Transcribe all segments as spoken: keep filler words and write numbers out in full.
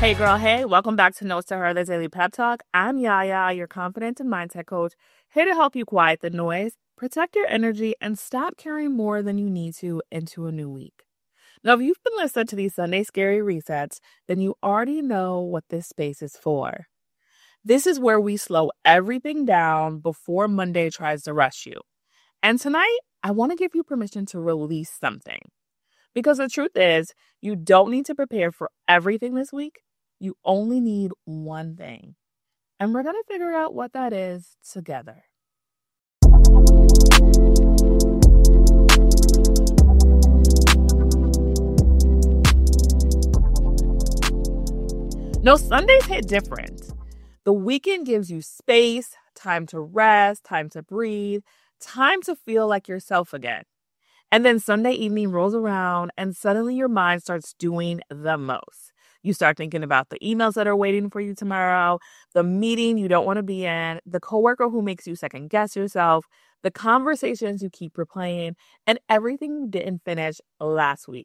Hey girl, hey, welcome back to Notes to Her, the Daily Pep Talk. I'm Yaya, your confidence and mindset coach, here to help you quiet the noise, protect your energy, and stop carrying more than you need to into a new week. Now, if you've been listening to these Sunday Scary Resets, then you already know what this space is for. This is where we slow everything down before Monday tries to rush you. And tonight, I want to give you permission to release something. Because the truth is, you don't need to prepare for everything this week. You only need one thing. And we're going to figure out what that is together. No, Sundays hit different. The weekend gives you space, time to rest, time to breathe, time to feel like yourself again. And then Sunday evening rolls around and suddenly your mind starts doing the most. You start thinking about the emails that are waiting for you tomorrow, the meeting you don't want to be in, the coworker who makes you second guess yourself, the conversations you keep replaying, and everything you didn't finish last week.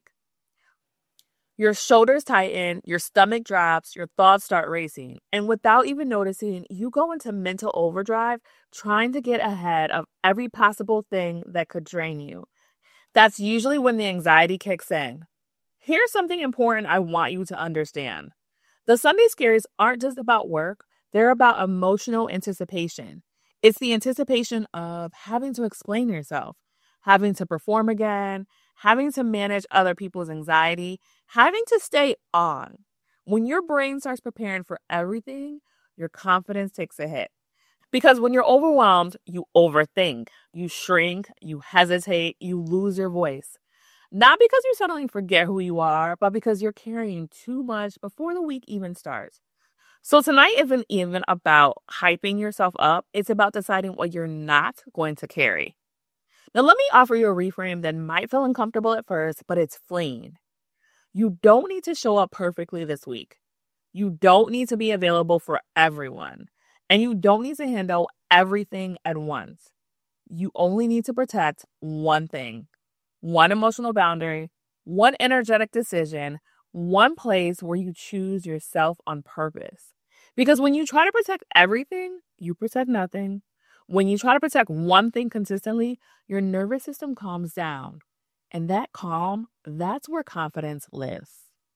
Your shoulders tighten, your stomach drops, your thoughts start racing. And without even noticing, you go into mental overdrive trying to get ahead of every possible thing that could drain you. That's usually when the anxiety kicks in. Here's something important I want you to understand. The Sunday scaries aren't just about work, they're about emotional anticipation. It's the anticipation of having to explain yourself, having to perform again, having to manage other people's anxiety, having to stay on. When your brain starts preparing for everything, your confidence takes a hit. Because when you're overwhelmed, you overthink, you shrink, you hesitate, you lose your voice. Not because you suddenly forget who you are, but because you're carrying too much before the week even starts. So tonight isn't even about hyping yourself up. It's about deciding what you're not going to carry. Now, let me offer you a reframe that might feel uncomfortable at first, but it's fleeing. You don't need to show up perfectly this week. You don't need to be available for everyone. And you don't need to handle everything at once. You only need to protect one thing, one emotional boundary, one energetic decision, one place where you choose yourself on purpose. Because when you try to protect everything, you protect nothing. When you try to protect one thing consistently, your nervous system calms down. And that calm, that's where confidence lives.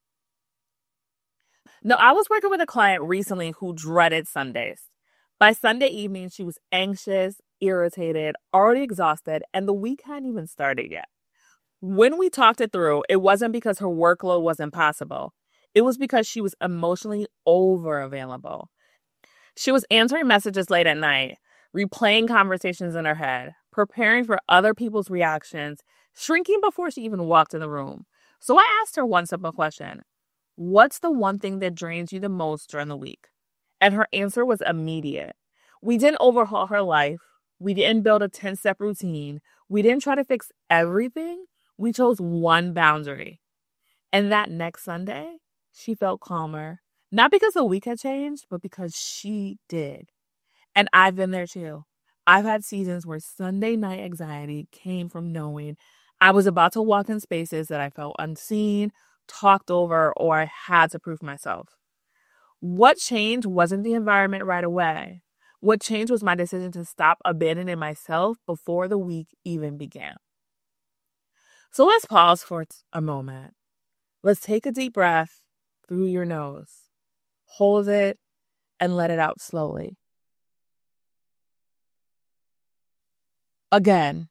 Now, I was working with a client recently who dreaded Sundays. By Sunday evening, she was anxious, irritated, already exhausted, and the week hadn't even started yet. When we talked it through, it wasn't because her workload was impossible. It was because she was emotionally over-available. She was answering messages late at night, replaying conversations in her head, preparing for other people's reactions, shrinking before she even walked in the room. So I asked her one simple question. What's the one thing that drains you the most during the week? And her answer was immediate. We didn't overhaul her life. We didn't build a ten-step routine. We didn't try to fix everything. We chose one boundary. And that next Sunday, she felt calmer. Not because the week had changed, but because she did. And I've been there too. I've had seasons where Sunday night anxiety came from knowing I was about to walk in spaces that I felt unseen, talked over, or I had to prove myself. What changed wasn't the environment right away. What changed was my decision to stop abandoning myself before the week even began. So let's pause for a moment. Let's take a deep breath through your nose. Hold it and let it out slowly. Again.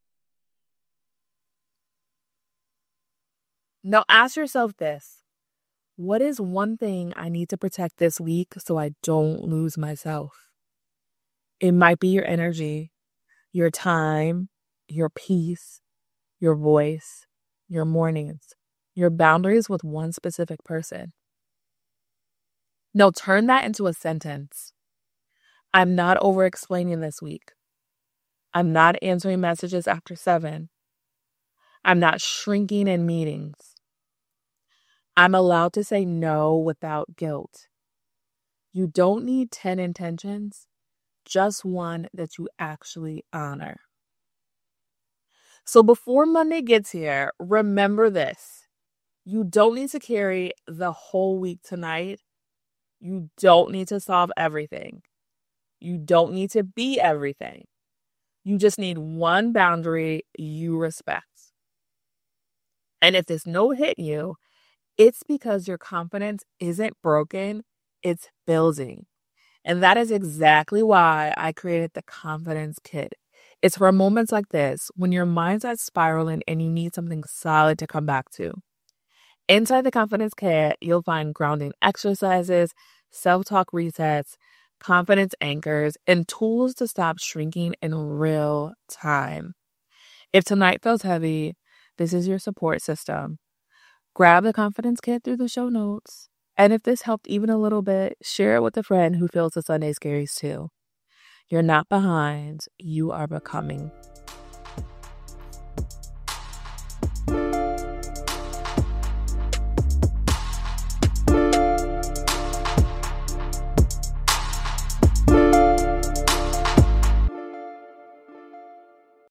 Now ask yourself this. What is one thing I need to protect this week so I don't lose myself? It might be your energy, your time, your peace, your voice, your mornings, your boundaries with one specific person. Now turn that into a sentence. I'm not over-explaining this week. I'm not answering messages after seven. I'm not shrinking in meetings. I'm allowed to say no without guilt. You don't need ten intentions, just one that you actually honor. So before Monday gets here, remember this. You don't need to carry the whole week tonight. You don't need to solve everything. You don't need to be everything. You just need one boundary you respect. And if this note hit you, it's because your confidence isn't broken, it's building. And that is exactly why I created the Confidence Kit. It's for moments like this when your mind's at spiraling and you need something solid to come back to. Inside the Confidence Kit, you'll find grounding exercises, self-talk resets, confidence anchors, and tools to stop shrinking in real time. If tonight feels heavy, this is your support system. Grab the Confidence Kit through the show notes. And if this helped even a little bit, share it with a friend who feels the Sunday scaries too. You're not behind. You are becoming.